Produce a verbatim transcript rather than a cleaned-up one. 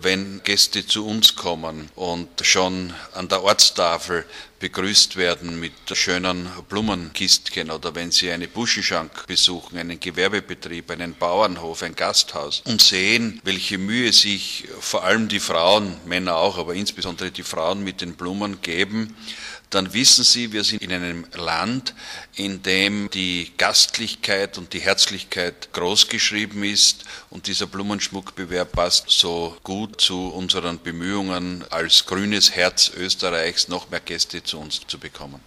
Wenn Gäste zu uns kommen und schon an der Ortstafel begrüßt werden mit schönen Blumenkistchen oder wenn sie eine Buschenschank besuchen, einen Gewerbebetrieb, einen Bauernhof, ein Gasthaus und sehen, welche Mühe sich vor allem die Frauen, Männer auch, aber insbesondere die Frauen mit den Blumen geben, dann wissen Sie, wir sind in einem Land, in dem die Gastlichkeit und die Herzlichkeit großgeschrieben ist und dieser Blumenschmuckbewerb passt so gut zu unseren Bemühungen, als grünes Herz Österreichs noch mehr Gäste zu uns zu bekommen.